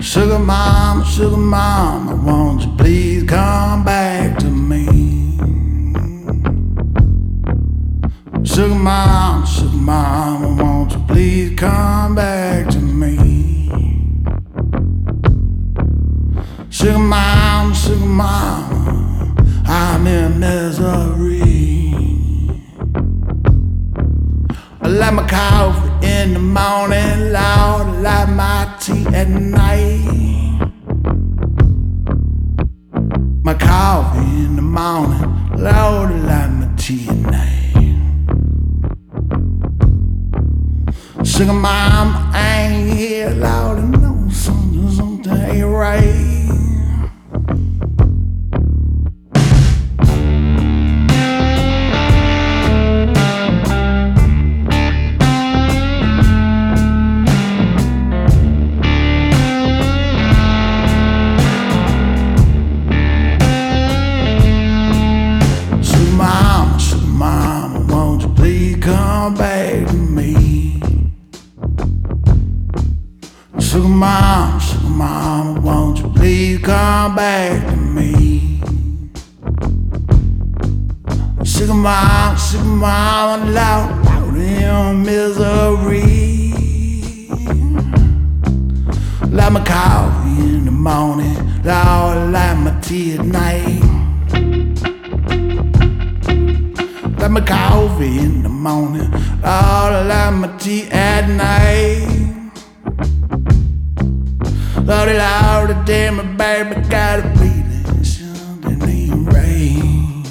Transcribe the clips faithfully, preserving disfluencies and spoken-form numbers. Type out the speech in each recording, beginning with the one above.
Sugar mama, sugar mama, won't you please come back to me? Sugar mama, sugar mama, won't you please come back to me? Sugar mama, sugar mama, I'm in misery. I like my coffee in the morning, Lord, I like my tea at night. My coffee in the morning, Lord, I like my tea at night. Sugar mama, I ain't here, Lord, I know something, something ain't right. Come back to me. Sugar mama, sugar mama, won't you please come back to me? Sugar mama, sugar mama, loud, loud in misery. Like my coffee in the morning, Lord, like my tea at night. Like my coffee in the morning, Lord, I like my tea at night. Lordy, Lordy, damn it, baby, got a feeling something ain't right.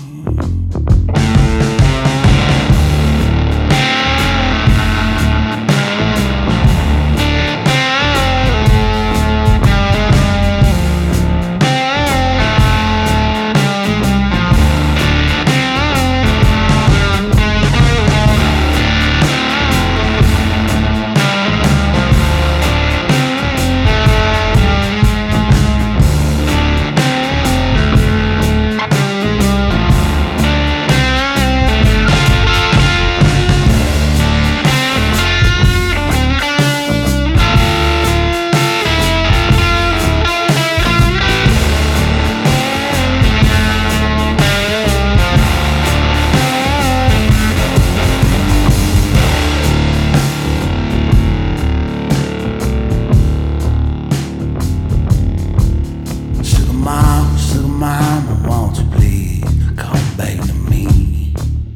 Mama, won't you please come back to me?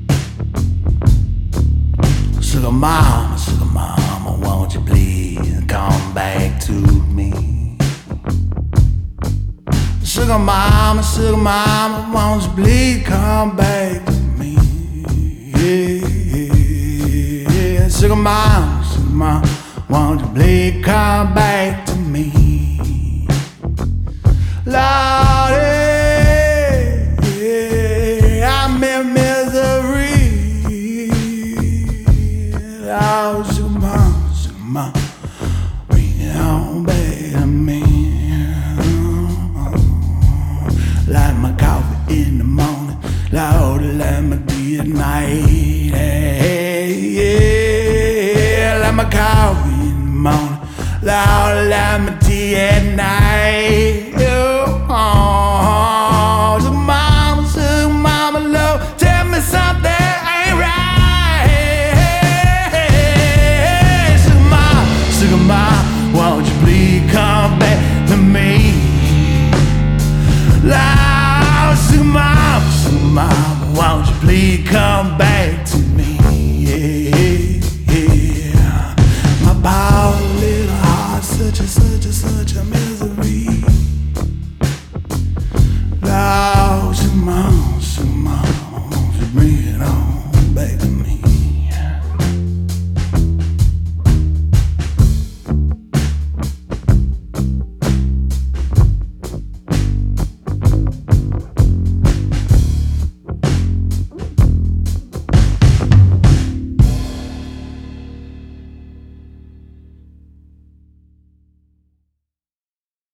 Sugar mama, sugar mama, won't you please come back to me? Sugar mama, sugar mama, won't you please come back to me? Yeah, yeah, yeah. Sugar mama, sugar mama, won't you please come back to me? Lord, I'm in misery. Oh, sugar mama, sugar mama, bring it on back to me. Like my coffee in the morning, Lord, like my tea at night. Hey, yeah, like my coffee in the morning, Lord, like my tea at night. Oh, sugar mama, sugar mama, Lord, tell me something ain't right. Sugar mama, sugar mama, won't you please come back to me? Lord, sugar mama, sugar mama, won't you please come back to me? Yeah, yeah. My poor little heart, such a, such a, such a misery. Lord, sugar mama, sugar mama, won't you bring it on back to me?